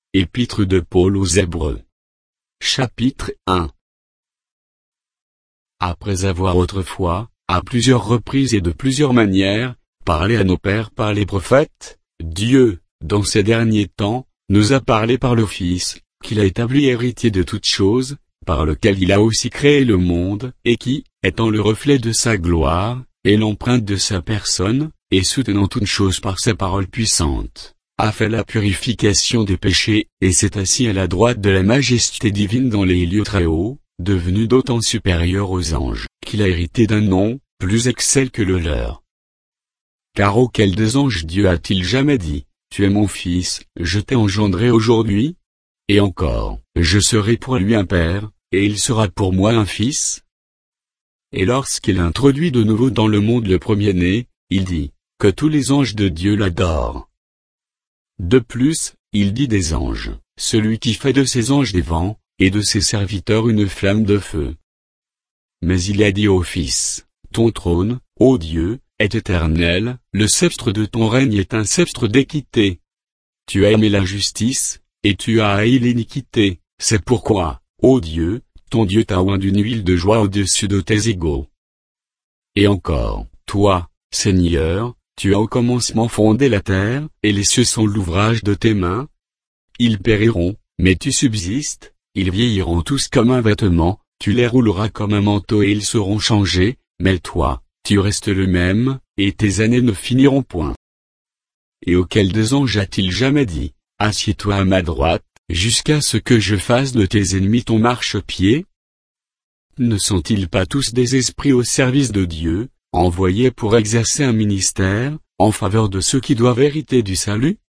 Épître de Paul aux Hébreux. Chapitre 1. Après avoir autrefois, à plusieurs reprises et de plusieurs manières, parlé à nos pères par les prophètes, Dieu, dans ces derniers temps, nous a parlé par le Fils, qu'il a établi héritier de toutes choses, par lequel il a aussi créé le monde, et qui, étant le reflet de sa gloire, et l'empreinte de sa personne, et soutenant toutes choses par sa parole puissante, a fait la purification des péchés, et s'est assis à la droite de la majesté divine dans les lieux très hauts, devenu d'autant supérieur aux anges, qu'il a hérité d'un nom, plus excellent que le leur. Car auquel des anges Dieu a-t-il jamais dit, « Tu es mon fils, je t'ai engendré aujourd'hui » Et encore, « Je serai pour lui un père, et il sera pour moi un fils » Et lorsqu'il introduit de nouveau dans le monde le premier-né, il dit, que tous les anges de Dieu l'adorent. De plus, il dit des anges, celui qui fait de ses anges des vents, et de ses serviteurs une flamme de feu. Mais il a dit au Fils, ton trône, ô Dieu, est éternel, le sceptre de ton règne est un sceptre d'équité. Tu as aimé la justice, et tu as haï l'iniquité, c'est pourquoi, ô Dieu, ton Dieu t'a oint d'une huile de joie au-dessus de tes égaux. Et encore, toi, Seigneur, tu as au commencement fondé la terre, et les cieux sont l'ouvrage de tes mains. Ils périront, mais tu subsistes, ils vieilliront tous comme un vêtement, tu les rouleras comme un manteau et ils seront changés, mais toi, tu restes le même, et tes années ne finiront point. Et auquel des anges a-t-il jamais dit, assieds-toi à ma droite, jusqu'à ce que je fasse de tes ennemis ton marchepied? Ne sont-ils pas tous des esprits au service de Dieu, envoyés pour exercer un ministère, en faveur de ceux qui doivent hériter du salut?